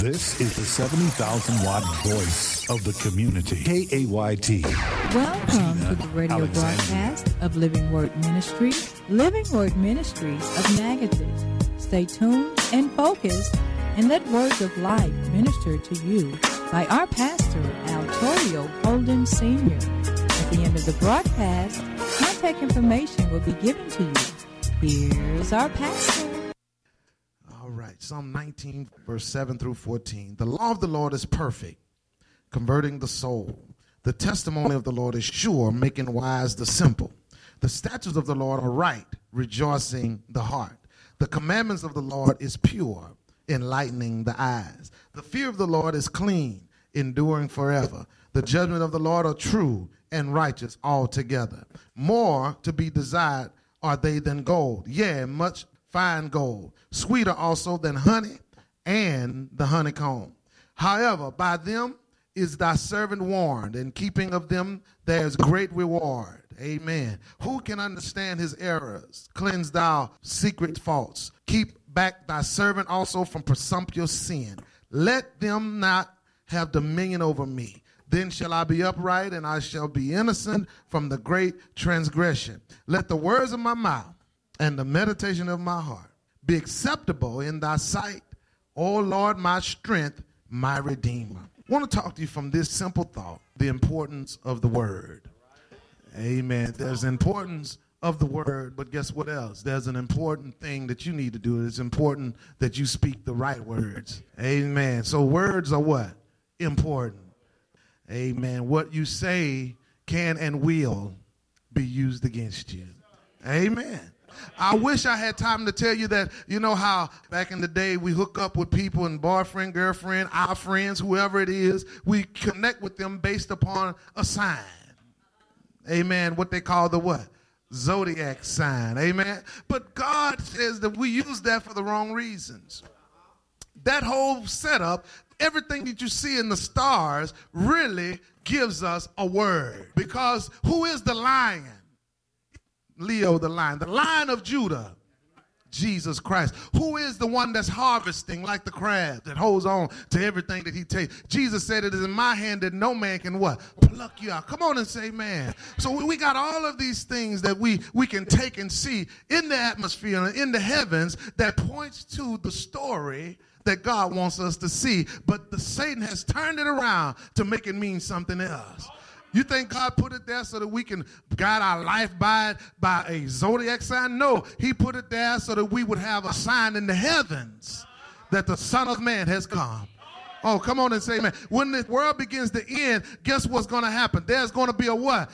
This is the 70,000 watt voice of the community. KAYT. Welcome to the radio Alexandria. broadcast of Living Word Ministries, Living Word Ministries of Natchitoches. Stay tuned and focused, and let words of life minister to you by our pastor, Altorio Holden Sr. At the end of the broadcast, contact information will be given to you. Here's our pastor. All right, Psalm 19, verse 7 through 14. The law of the Lord is perfect, converting the soul. The testimony of the Lord is sure, making wise the simple. The statutes of the Lord are right, rejoicing the heart. The commandments of the Lord is pure, enlightening the eyes. The fear of the Lord is clean, enduring forever. The judgment of the Lord are true and righteous altogether. More to be desired are they than gold, yea, much fine gold, sweeter also than honey and the honeycomb. However, by them is thy servant warned, in keeping of them there is great reward. Amen. Who can understand his errors? Cleanse thou secret faults. Keep back thy servant also from presumptuous sin. Let them not have dominion over me. Then shall I be upright, and I shall be innocent from the great transgression. Let the words of my mouth and the meditation of my heart be acceptable in thy sight, O Lord, my strength, my redeemer. I want to talk to you from this simple thought, the importance of the word. Amen. There's importance of the word, but guess what else? There's an important thing that you need to do. It's important that you speak the right words. Amen. So words are what? Important. Amen. What you say can and will be used against you. Amen. I wish I had time to tell you that, you know how back in the day we hook up with people and boyfriend, girlfriend, our friends, whoever it is, we connect with them based upon a sign. Amen. What they call the what? Zodiac sign. Amen. But God says that we use that for the wrong reasons. That whole setup, everything that you see in the stars really gives us a word. Because who is the lion? Leo the Lion of Judah, Jesus Christ. Who is the one that's harvesting like the crab that holds on to everything that he takes? Jesus said, it is in my hand that no man can what? Pluck you out. Come on and say, man. So we got all of these things that we can take and see in the atmosphere and in the heavens that points to the story that God wants us to see. But Satan has turned it around to make it mean something else. You think God put it there so that we can guide our life by a zodiac sign? No, he put it there so that we would have a sign in the heavens that the Son of Man has come. Oh, come on and say amen. When the world begins to end, guess what's going to happen? There's going to be a what?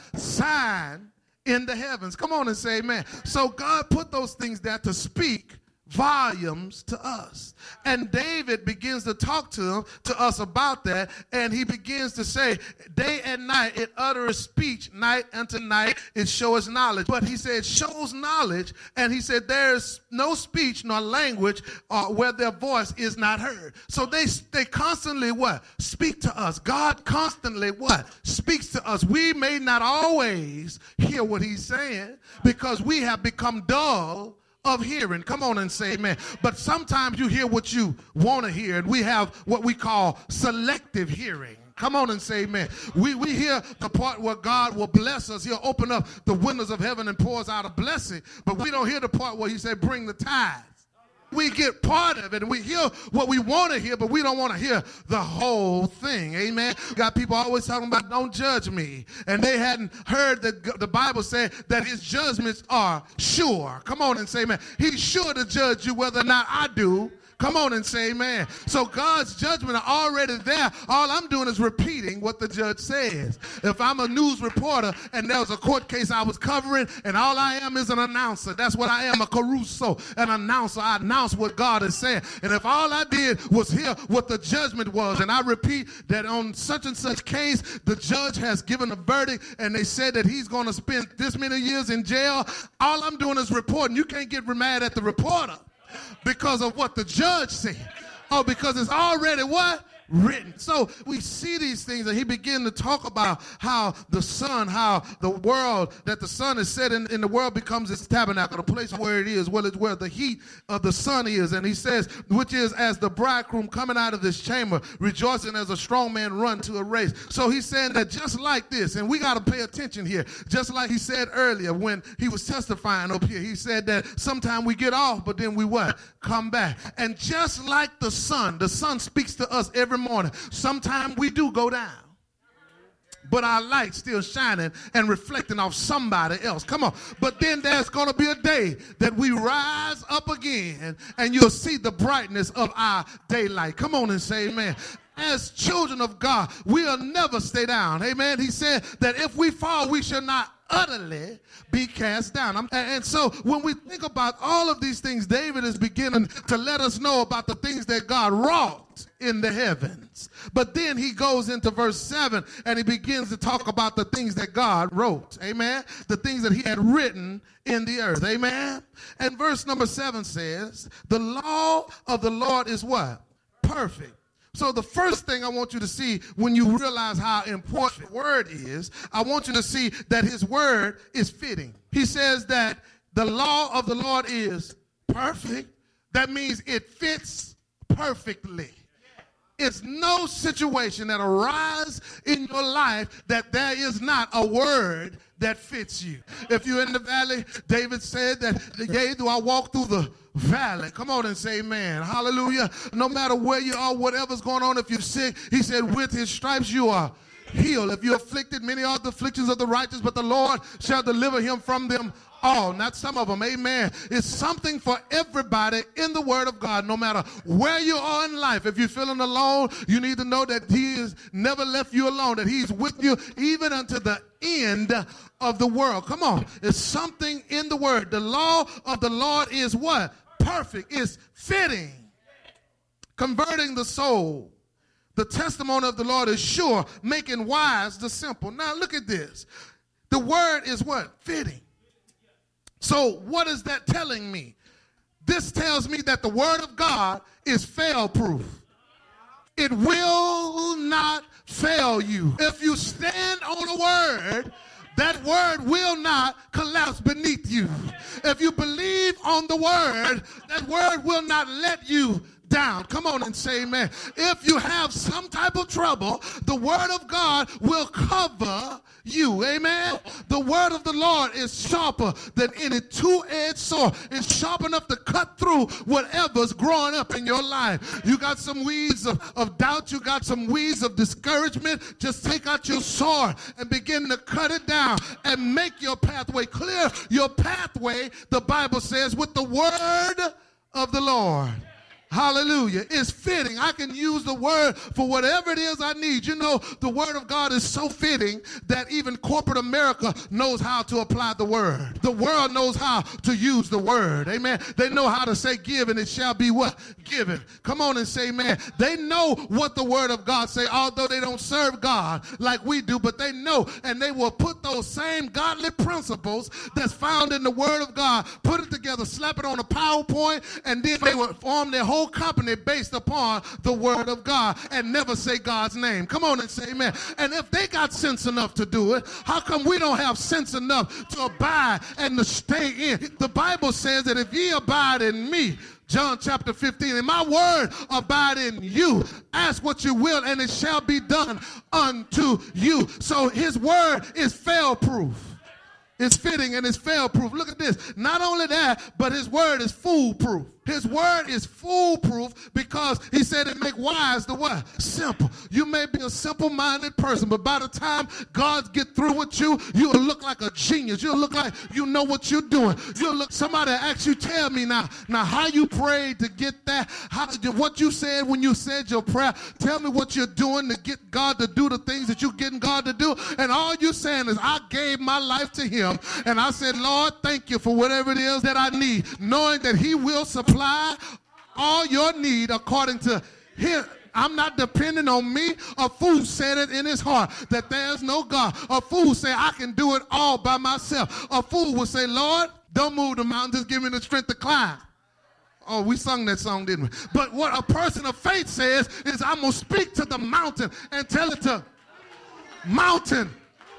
Sign in the heavens. Come on and say amen. So God put those things there to speak volumes to us. And David begins to talk to us about that, and he begins to say, day and night it uttereth speech, night unto night it showeth knowledge. But he said, shows knowledge, and he said, there's no speech nor language where their voice is not heard. So they constantly what? Speak to us. God constantly what? Speaks to us. We may not always hear what he's saying because we have become dull of hearing. Come on and say amen. But sometimes you hear what you want to hear, and we have what we call selective hearing. Come on and say amen. We hear the part where God will bless us. He'll open up the windows of heaven and pours out a blessing, but we don't hear the part where he said bring the tithes. We get part of it, and we hear what we want to hear, but we don't want to hear the whole thing. Amen. Got people always talking about don't judge me, and they hadn't heard that the Bible said that his judgments are sure. Come on and say amen. He's sure to judge you whether or not I do. Come on and say amen. So God's judgment are already there. All I'm doing is repeating what the judge says. If I'm a news reporter and there was a court case I was covering and all I am is an announcer, that's what I am, a Caruso, an announcer. I announce what God is saying. And if all I did was hear what the judgment was, and I repeat that on such and such case, the judge has given a verdict and they said that he's going to spend this many years in jail, all I'm doing is reporting. You can't get mad at the reporter because of what the judge said. Oh, because it's already what? written. So we see these things, and he began to talk about how the sun, how the world, that the sun is set in the world becomes its tabernacle, the place where it is, well, it's where the heat of the sun is. And he says, which is as the bridegroom coming out of this chamber, rejoicing as a strong man run to a race. So he's saying that just like this, and we got to pay attention here, just like he said earlier when he was testifying up here, he said that sometime we get off, but then we what? Come back. And just like the sun speaks to us every morning. Sometimes we do go down, but our light's still shining and reflecting off somebody else. Come on. But then there's going to be a day that we rise up again, and you'll see the brightness of our daylight. Come on and say amen. As children of God, we'll never stay down. Amen. He said that if we fall, we shall not utterly be cast down. And so when we think about all of these things, David is beginning to let us know about the things that God wrought in the heavens. But then he goes into verse 7 and he begins to talk about the things that God wrote. Amen. The things that he had written in the earth. Amen. And verse number 7 says, the law of the Lord is what? Perfect. So the first thing I want you to see when you realize how important the word is, I want you to see that his word is fitting. He says that the law of the Lord is perfect. That means it fits perfectly. It's no situation that arises in your life that there is not a word that fits you. If you're in the valley, David said that, yea, do I walk through the valley? Come on and say amen. Hallelujah. No matter where you are, whatever's going on, if you're sick, he said, with his stripes you are healed. If you're afflicted, many are the afflictions of the righteous, but the Lord shall deliver him from them all, not some of them. Amen. It's something for everybody in the word of God, no matter where you are in life. If you're feeling alone, you need to know that he has never left you alone, that he's with you even unto the end of the world. Come on. It's something in the word. The law of the Lord is what? Perfect. It's fitting. Converting the soul. The testimony of the Lord is sure, making wise the simple. Now look at this. The word is what? Fitting. So what is that telling me? This tells me that the word of God is fail-proof. It will not fail you. If you stand on a word, that word will not collapse beneath you. If you believe on the word, that word will not let you down. Come on and say amen. If you have some type of trouble, the word of God will cover you. Amen. The word of the Lord is sharper than any two-edged sword. It's sharp enough to cut through whatever's growing up in your life. You got some weeds of doubt. You got some weeds of discouragement. Just take out your sword and begin to cut it down and make your pathway clear. Your pathway, the Bible says, with the word of the Lord. Hallelujah. It's fitting. I can use the word for whatever it is I need. You know, the word of God is so fitting that even corporate America knows how to apply the word. The world knows how to use the word. Amen. They know how to say give and it shall be what? Given. Come on and say amen. They know what the word of God say, although they don't serve God like we do, but they know, and they will put those same godly principles that's found in the word of God, put it together, slap it on a PowerPoint, and then they will form their whole company based upon the word of God and never say God's name. Come on and say amen. And if they got sense enough to do it, how come we don't have sense enough to abide and to stay in? The Bible says that if ye abide in me, John chapter 15, and my word abide in you. Ask what you will, and it shall be done unto you. So his word is fail-proof. It's fitting and it's fail-proof. Look at this. Not only that, but his word is foolproof. His word is foolproof because he said it make wise the what? Simple. You may be a simple-minded person, but by the time God get through with you, you'll look like a genius. You'll look like you know what you're doing. You'll look, somebody asks you, tell me now how you prayed to get that, what you said when you said your prayer. Tell me what you're doing to get God to do the things that you're getting God to do. And all you're saying is, I gave my life to him, and I said, Lord, thank you for whatever it is that I need, knowing that he will supply all your need according to him. I'm not depending on me. A fool said it in his heart that there's no God. A fool say I can do it all by myself. A fool will say, Lord, don't move the mountain, just give me the strength to climb. Oh, we sung that song, didn't we? But what a person of faith says is, I'm going to speak to the mountain and tell it to mountain.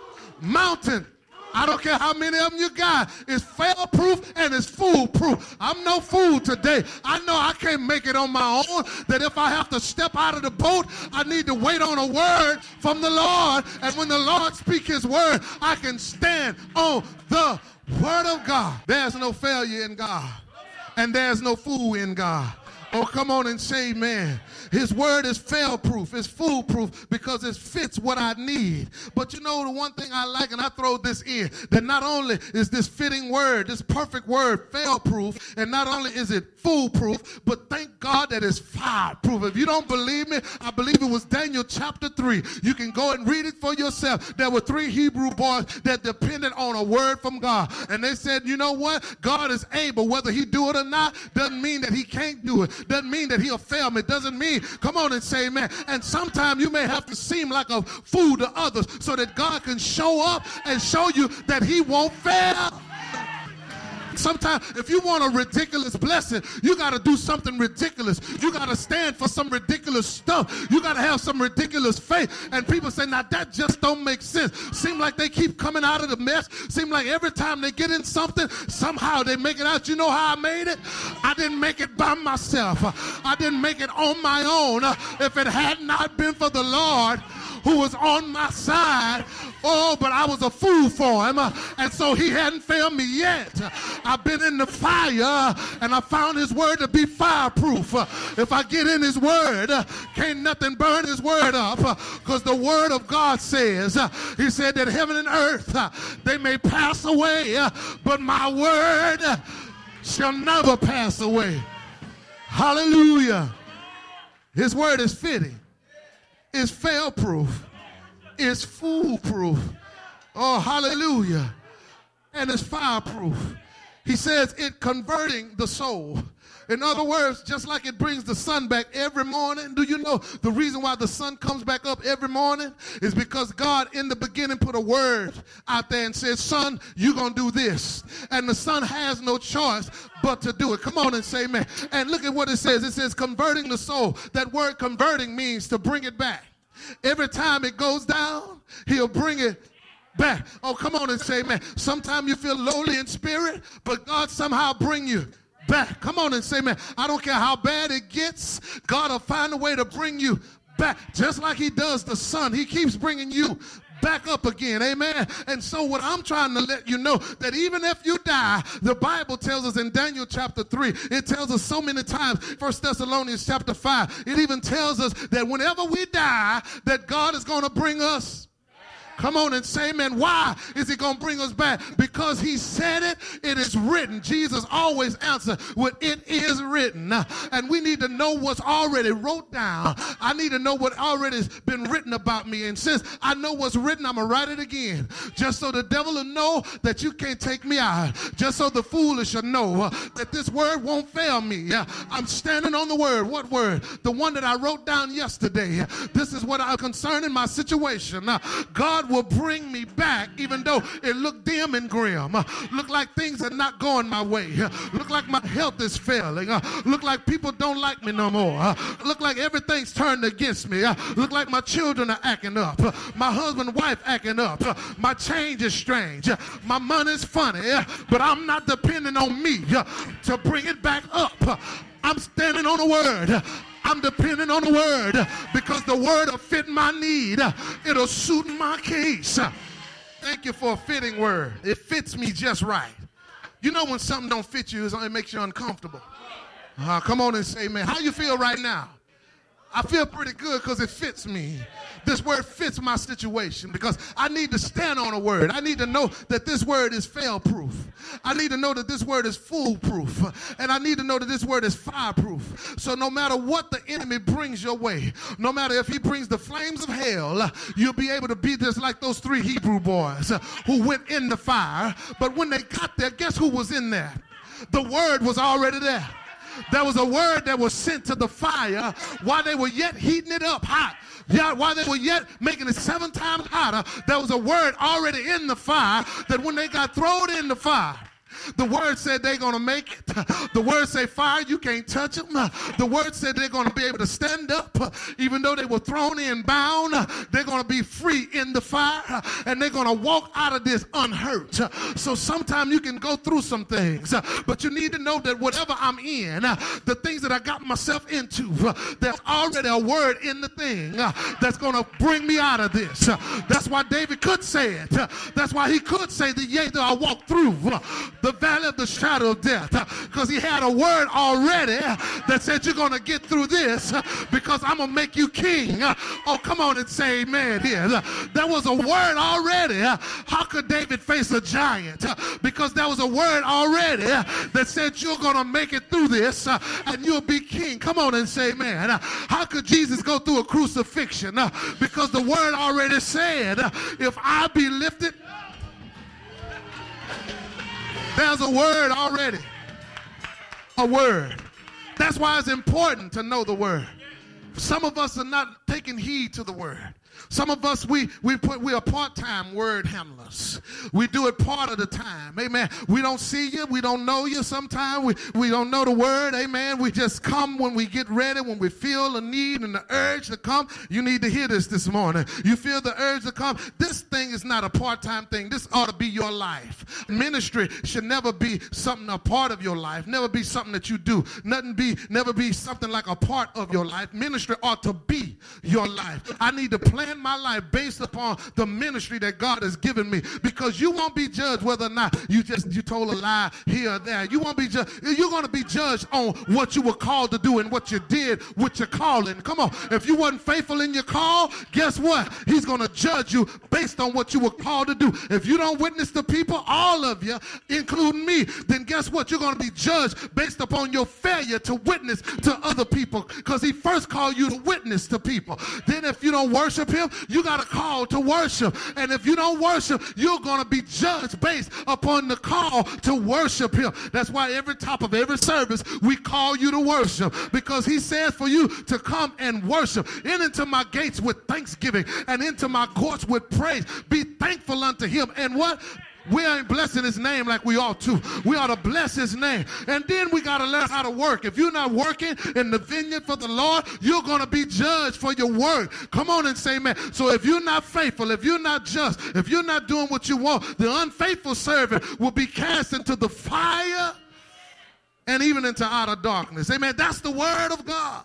I don't care how many of them you got. It's fail-proof and it's foolproof. I'm no fool today. I know I can't make it on my own, that if I have to step out of the boat, I need to wait on a word from the Lord. And when the Lord speaks his word, I can stand on the word of God. There's no failure in God, and there's no fool in God. Oh, come on and say amen. His word is fail-proof, it's foolproof, because it fits what I need. But you know the one thing I like, and I throw this in, that not only is this fitting word, this perfect word, fail-proof, and not only is it foolproof, but thank God that it's fire-proof. If you don't believe me, I believe it was Daniel chapter 3. You can go and read it for yourself. There were 3 Hebrew boys that depended on a word from God. And they said, you know what? God is able. Whether he do it or not doesn't mean that he can't do it. Doesn't mean that he'll fail me. Doesn't mean, come on and say amen. And sometimes you may have to seem like a fool to others so that God can show up and show you that he won't fail. Sometimes if you want a ridiculous blessing, you got to do something ridiculous. You got to stand for some ridiculous stuff. You got to have some ridiculous faith. And people say, now that just don't make sense. Seem like they keep coming out of the mess. Seem like every time they get in something, somehow they make it out. You know how I made it? I didn't make it by myself. I didn't make it on my own. If it had not been for the Lord who was on my side, oh, but I was a fool for him, and so he hadn't failed me yet. I've been in the fire, and I found his word to be fireproof. If I get in his word, can't nothing burn his word up, because the word of God says, he said that heaven and earth, they may pass away, but my word shall never pass away. Hallelujah. His word is fitting. It's fail-proof. It's foolproof. Oh, hallelujah. And it's fireproof. He says it converting the soul. In other words, just like it brings the sun back every morning, do you know the reason why the sun comes back up every morning is because God in the beginning put a word out there and said, son, you're going to do this. And the son has no choice but to do it. Come on and say amen. And look at what it says. It says converting the soul. That word converting means to bring it back. Every time it goes down, he'll bring it back. Oh, come on and say amen. Sometimes you feel lowly in spirit, but God somehow bring you back. Come on and say amen. I don't care how bad it gets, God will find a way to bring you back. Just like he does the sun, he keeps bringing you back up again. Amen. And so what I'm trying to let you know, that even if you die, the Bible tells us in Daniel chapter 3, it tells us so many times, 1 Thessalonians chapter 5, it even tells us that whenever we die, that God is going to bring us. Come on and say amen. Why is he going to bring us back? Because he said it, it is written. Jesus always answered with it is written. And we need to know what's already wrote down. I need to know what already has been written about me. And since I know what's written, I'm going to write it again. Just so the devil will know that you can't take me out. Just so the foolish will know that this word won't fail me. I'm standing on the word. What word? The one that I wrote down yesterday. This is what I'm concerning my situation. God will bring me back even though it looked dim and grim. Look like things are not going my way. Look like my health is failing. Look like people don't like me no more. Look like everything's turned against me. Look like my children are acting up. My husband and wife acting up. My change is strange. My money's funny, but I'm not depending on me to bring it back up. I'm standing on the word. I'm depending on the word because the word will fit my need. It'll suit my case. Thank you for a fitting word. It fits me just right. You know when something don't fit you, it makes you uncomfortable. Come on and say, man, how you feel right now? I feel pretty good because it fits me. This word fits my situation because I need to stand on a word. I need to know that this word is fail-proof. I need to know that this word is foolproof. And I need to know that this word is fireproof. So no matter what the enemy brings your way, no matter if he brings the flames of hell, you'll be able to be just like those 3 Hebrew boys who went in the fire. But when they got there, guess who was in there? The word was already there. There was a word that was sent to the fire while they were yet heating it up hot. Yeah, while they were yet making it 7 times hotter, there was a word already in the fire that when they got thrown in the fire, The word said they're going to make it. The word say fire, you can't touch them. The word said they're going to be able to stand up. Even though they were thrown in bound, they're going to be free in the fire, and they're going to walk out of this unhurt. So sometimes you can go through some things, but you need to know that whatever I'm in, the things that I got myself into, there's already a word in the thing that's going to bring me out of this. That's why David could say it. That's why he could say that, yea, though I walk through the valley of the shadow of death, because he had a word already that said you're going to get through this because I'm going to make you king. Oh, come on and say amen here. There was a word already. How could David face a giant? Because there was a word already that said you're going to make it through this and you'll be king. Come on and say amen. How could Jesus go through a crucifixion? Because the word already said, if I be lifted, there's a word already. A word. That's why it's important to know the word. Some of us are not taking heed to the word. Some of us, we are part-time word handlers. We do it part of the time. Amen. We don't see you. We don't know you sometimes. We don't know the word. Amen. We just come when we get ready, when we feel the need and the urge to come. You need to hear this morning. You feel the urge to come. This thing is not a part-time thing. This ought to be your life. Ministry should never be something a part of your life. Never be something that you do. Never be something like a part of your life. Ministry ought to be your life. I need to plan my life based upon the ministry that God has given me, because you won't be judged whether or not you told a lie here or there. You won't be judged. You're going to be judged on what you were called to do and what you did with your calling. Come on. If you wasn't faithful in your call, guess what? He's going to judge you based on what you were called to do. If you don't witness to people, all of you, including me, then guess what? You're going to be judged based upon your failure to witness to other people, because he first called you to witness to people. Then if you don't worship him, you got a call to worship. And if you don't worship, you're going to be judged based upon the call to worship him. That's why every top of every service, we call you to worship, because he says for you to come and worship. In into my gates with thanksgiving and into my courts with praise. Be thankful unto him. And what? We ain't blessing his name like we ought to. We ought to bless his name. And then we got to learn how to work. If you're not working in the vineyard for the Lord, you're going to be judged for your work. Come on and say amen. So if you're not faithful, if you're not just, if you're not doing what you want, the unfaithful servant will be cast into the fire and even into outer darkness. Amen. That's the word of God.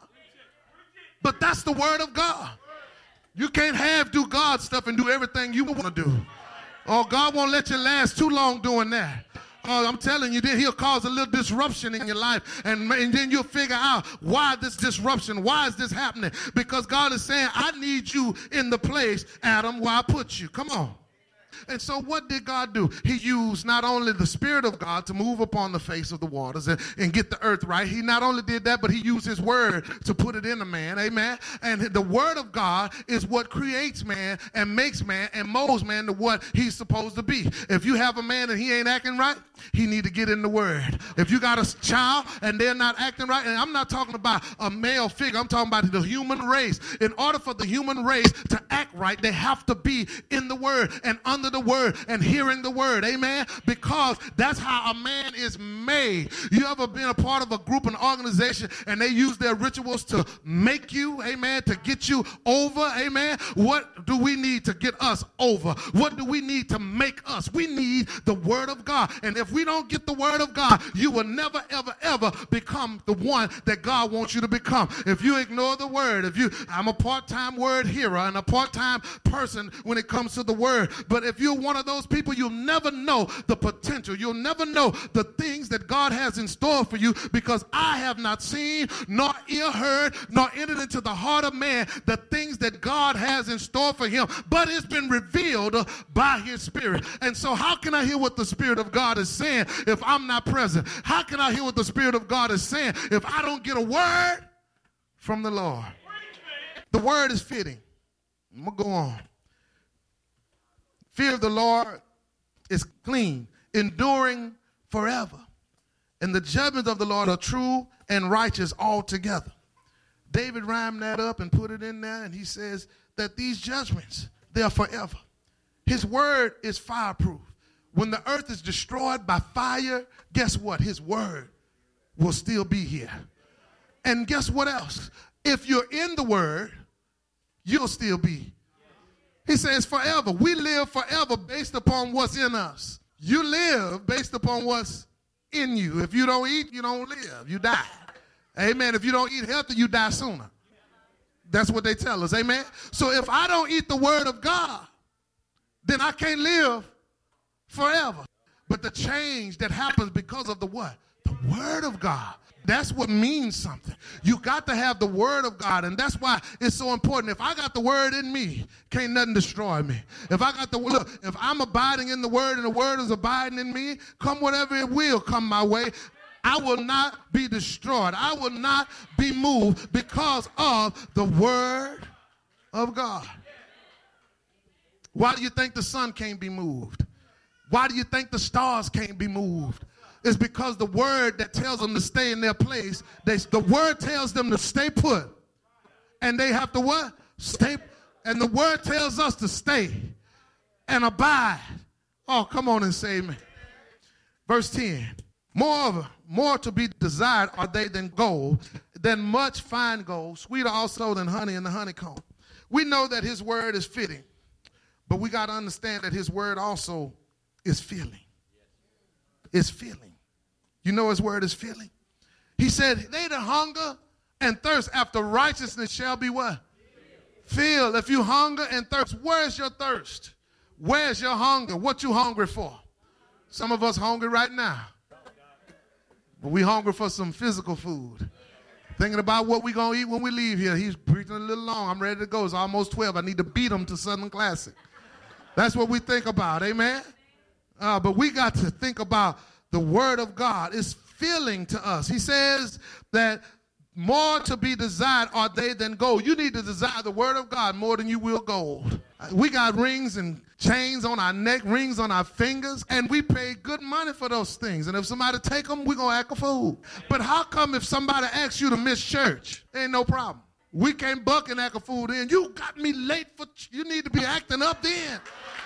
But that's the word of God. You can't do God stuff and do everything you want to do. Oh, God won't let you last too long doing that. Oh, I'm telling you, then he'll cause a little disruption in your life, and then you'll figure out why this disruption, why is this happening? Because God is saying, I need you in the place, Adam, where I put you. Come on. And so what did God do? He used not only the Spirit of God to move upon the face of the waters and get the earth right. He not only did that, but he used his word to put it in a man. Amen. And the word of God is what creates man and makes man and molds man to what he's supposed to be. If you have a man and he ain't acting right, he need to get in the word. If you got a child and they're not acting right, and I'm not talking about a male figure, I'm talking about the human race. In order for the human race to act right, they have to be in the word and under the word and hearing the word. Amen. Because that's how a man is made. You ever been a part of a group, an organization, and they use their rituals to make you, amen, to get you over? Amen. What do we need to get us over? What do we need to make us? We need the word of God. And if we don't get the word of God, you will never, ever, ever become the one that God wants you to become. If you ignore the word, I'm a part-time word hearer and a part-time person when it comes to the word. But if you're one of those people, you'll never know the potential. You'll never know the things that God has in store for you, because I have not seen, nor ear heard, nor entered into the heart of man the things that God has in store for him. But it's been revealed by his Spirit. And so how can I hear what the Spirit of God is saying if I'm not present? How can I hear what the Spirit of God is saying if I don't get a word from the Lord? The word is fitting. I'm going to go on. Fear of the Lord is clean, enduring forever. And the judgments of the Lord are true and righteous altogether. David rhymed that up and put it in there, and he says that these judgments, they are forever. His word is fireproof. when the earth is destroyed by fire, guess what? His word will still be here. And guess what else? If you're in the word, you'll still be. He says forever. We live forever based upon what's in us. You live based upon what's in you. If you don't eat, you don't live. You die. Amen. If you don't eat healthy, you die sooner. That's what they tell us. Amen. So if I don't eat the word of God, then I can't live forever. But the change that happens because of the what? The word of God. That's what means something. You got to have the word of God, and that's why it's so important. If I got the word in me, can't nothing destroy me. If I got if I'm abiding in the word and the word is abiding in me, come whatever it will come my way, I will not be destroyed. I will not be moved because of the word of God. Why do you think the sun can't be moved? Why do you think the stars can't be moved? It's because the word that tells them to stay in their place, the word tells them to stay put. And they have to what? Stay. And the word tells us to stay and abide. Oh, come on and say amen. Verse 10. Moreover, more to be desired are they than gold, than much fine gold, sweeter also than honey in the honeycomb. We know that his word is fitting, but we got to understand that his word also is filling. It's filling. You know his word is filling. He said, they that hunger and thirst after righteousness shall be what? Filled. If you hunger and thirst, where's your thirst? Where's your hunger? What you hungry for? Some of us hungry right now. But we hungry for some physical food. Thinking about what we going to eat when we leave here. He's preaching a little long. I'm ready to go. It's almost 12. I need to beat him to Southern Classic. That's what we think about. Amen? But we got to think about the word of God. It's filling to us. He says that more to be desired are they than gold. You need to desire the word of God more than you will gold. We got rings and chains on our neck, rings on our fingers, and we pay good money for those things. And if somebody take them, we're going to act a fool. But how come if somebody asks you to miss church, ain't no problem? We can't buck and act a fool then. You got me late for, you need to be acting up then.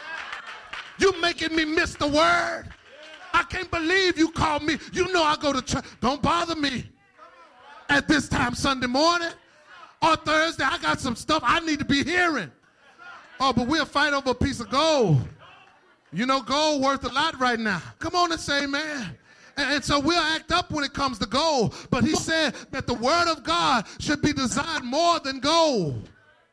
You making me miss the word. I can't believe you called me. You know I go to church. Don't bother me at this time Sunday morning or Thursday. I got some stuff I need to be hearing. Oh, but we'll fight over a piece of gold. You know, gold worth a lot right now. Come on and say amen. And so we'll act up when it comes to gold. But he said that the word of God should be desired more than gold.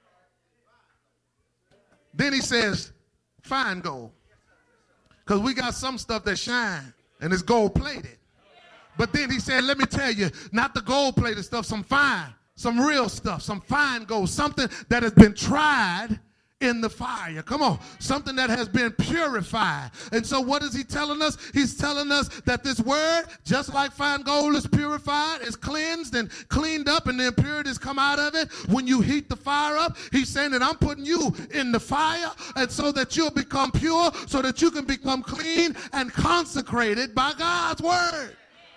Then he says, fine gold. Because we got some stuff that shine and it's gold plated. But then he said, let me tell you, not the gold plated stuff, some fine, some real stuff, some fine gold, something that has been tried in the fire. Come on, something that has been purified. And so what is he telling us? He's telling us that this word, just like fine gold is purified, is cleansed and cleaned up, and the impurities come out of it when you heat the fire up. He's saying that I'm putting you in the fire, and so that you'll become pure, so that you can become clean and consecrated by God's word.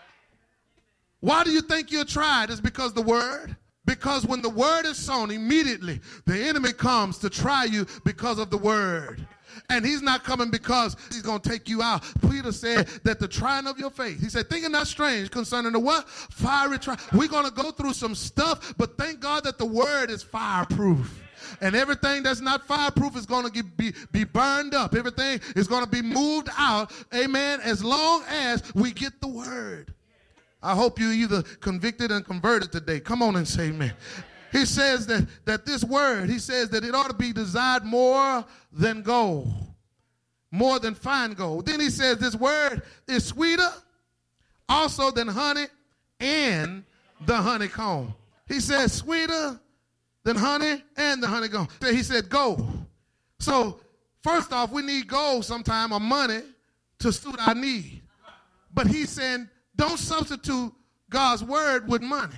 Why do you think you're tried? It's because the word. Because when the word is sown, immediately the enemy comes to try you because of the word. And he's not coming because he's going to take you out. Peter said that the trying of your faith, he said, thinking not strange concerning the what? Fiery trial. We're going to go through some stuff, but thank God that the word is fireproof. And everything that's not fireproof is going to be burned up. Everything is going to be moved out, amen, as long as we get the word. I hope you're either convicted and converted today. Come on and say amen. He says that this word, he says that it ought to be desired more than gold, more than fine gold. Then he says this word is sweeter also than honey and the honeycomb. He says sweeter than honey and the honeycomb. He said gold. So first off, we need gold sometime or money to suit our need. But he's saying, don't substitute God's word with money,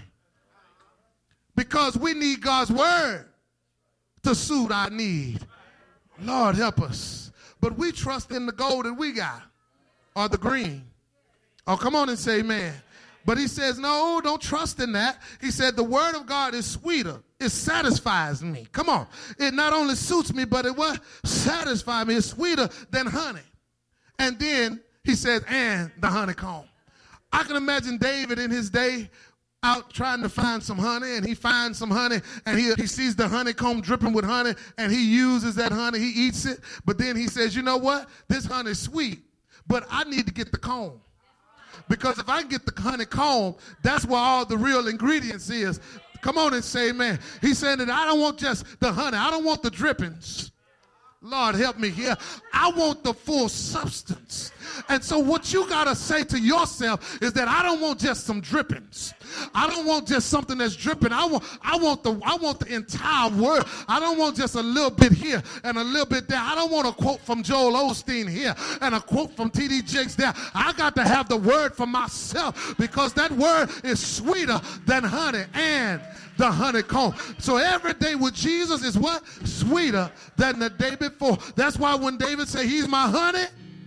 because we need God's word to suit our need. Lord, help us. But we trust in the gold that we got, or the green. Oh, come on and say amen. But he says, no, don't trust in that. He said the word of God is sweeter. It satisfies me. Come on. It not only suits me, but it what? Satisfies me. It's sweeter than honey. And then he says, and the honeycomb. I can imagine David in his day out trying to find some honey, and he finds some honey, and he sees the honeycomb dripping with honey, and he uses that honey, he eats it, but then he says, you know what? This honey's sweet, but I need to get the comb. Because if I get the honeycomb, that's where all the real ingredients is. Come on and say amen. He's saying that I don't want just the honey. I don't want the drippings. Lord, help me here. I want the full substance. And so what you got to say to yourself is that I don't want just some drippings. I don't want just something that's dripping. I want the entire word. I don't want just a little bit here and a little bit there. I don't want a quote from Joel Osteen here and a quote from T.D. Jakes there. I got to have the word for myself, because that word is sweeter than honey and the honeycomb. So every day with Jesus is what? Sweeter than the day before. That's why when David said, he's my honey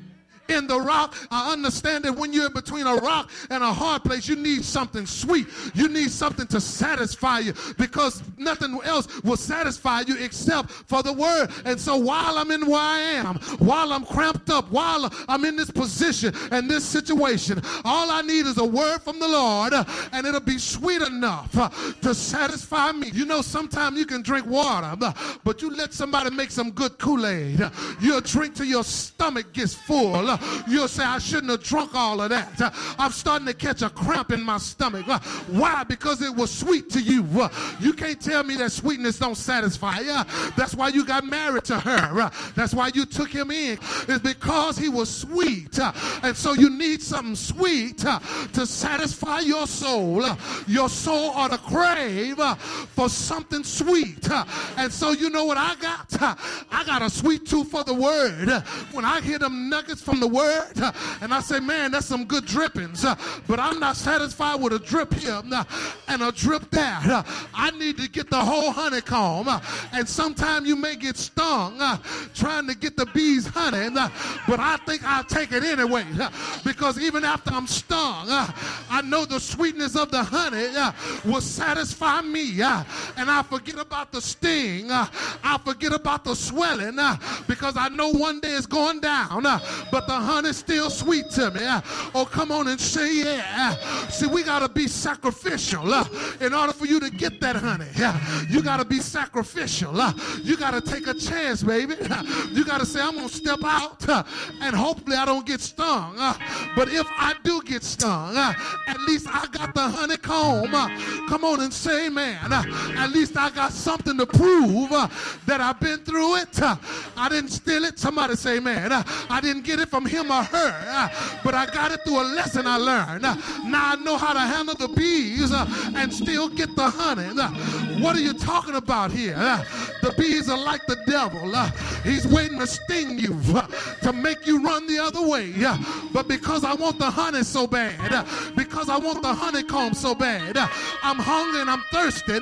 in the rock, I understand that when you're in between a rock and a hard place, you need something sweet. You need something to satisfy you, because nothing else will satisfy you except for the word. And so while I'm in where I am, while I'm cramped up, while I'm in this position and this situation, all I need is a word from the Lord, and it'll be sweet enough to satisfy me. You know, sometimes you can drink water, but you let somebody make some good Kool-Aid, you'll drink till your stomach gets full. You'll say, I shouldn't have drunk all of that. I'm starting to catch a cramp in my stomach. Why? Because it was sweet to you. You can't tell me that sweetness don't satisfy you. That's why you got married to her. That's why you took him in. It's because he was sweet. And so you need something sweet to satisfy your soul. Your soul ought to crave for something sweet. And so you know what I got? I got a sweet tooth for the word. When I hear them nuggets from the word, and I say, man, that's some good drippings, but I'm not satisfied with a drip here and a drip there. I need to get the whole honeycomb. And sometimes you may get stung trying to get the bee's honey, but I think I'll take it anyway, because even after I'm stung, I know the sweetness of the honey will satisfy me, and I forget about the sting. I forget about the swelling, because I know one day it's going down, but the honey's still sweet to me. Oh, come on and say yeah. See, we got to be sacrificial in order for you to get that honey. You got to be sacrificial. You got to take a chance, baby. You got to say, I'm going to step out and hopefully I don't get stung. But if I do get stung, at least I got the honeycomb. Come on and say amen. At least I got something to prove that I've been through it. I didn't steal it. Somebody say amen. I didn't get it from him or her, but I got it through a lesson I learned. Now I know how to handle the bees and still get the honey. What are you talking about here? The bees are like the devil. He's waiting to sting you, to make you run the other way. But because I want the honey so bad, because I want the honeycomb so bad, I'm hungry and I'm thirsty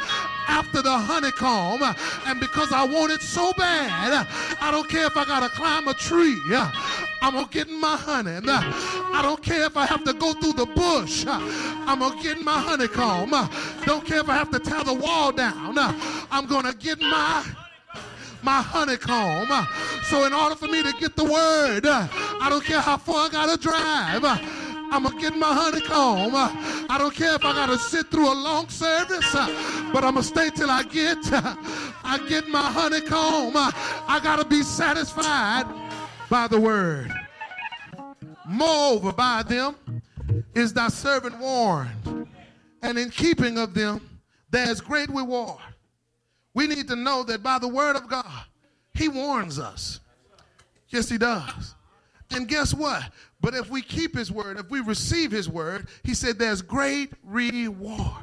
after the honeycomb, and because I want it so bad, I don't care if I gotta climb a tree, I'm gonna get in my honey. I don't care if I have to go through the bush, I'm gonna get in my honeycomb. Don't care if I have to tear the wall down, I'm gonna get my honeycomb. So in order for me to get the word, I don't care how far I gotta drive, I'm going to get my honeycomb. I don't care if I got to sit through a long service, but I'm going to stay till I get my honeycomb. I got to be satisfied by the word. Moreover, by them is thy servant warned, and in keeping of them there is great reward. We need to know that by the word of God, he warns us. Yes, he does. And guess what? But if we keep his word, if we receive his word, he said there's great reward.